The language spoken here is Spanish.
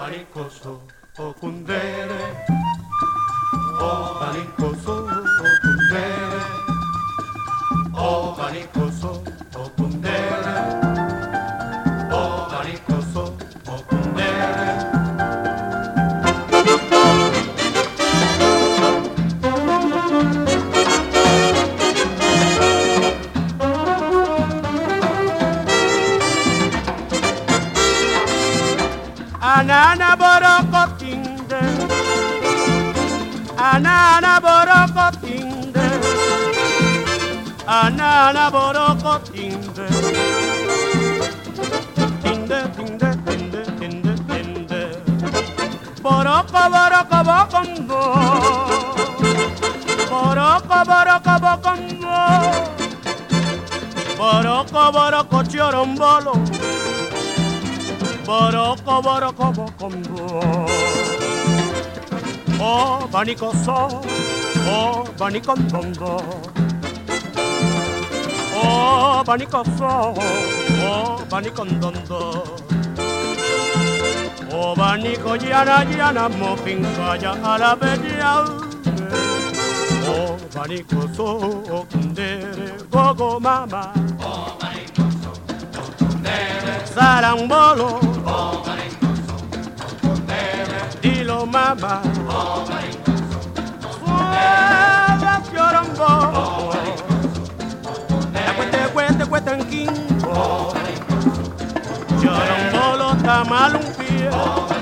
Banicoso, Ocundere, oh Banicoso, Ocundere, oh Banicoso, Ocundere, oh Banicoso, Ocundere. Anana borokotinde, anana borokotinde, anana borokotinde, tinde tinde tinde tinde tinde, boroko boroko bokondo, boroko boroko bokondo, boroko boroko chorombolo. Boroko boroko bokondo, oh banicoso, oh banicondondo, oh banicoso, oh banicondondo, oh banico yana yana mo pinkaya a la bella, oh banicoso, oh kundere gogo mama, Oh Banicoso, Ocundere, sarambolo. oh Banicoso, Ocundere, Dilo mama, oh Banicoso, suave fiorombo, oh Banicoso, cuete cuete en quinto, oh Banicoso, fiorombolo tamalumpi, oh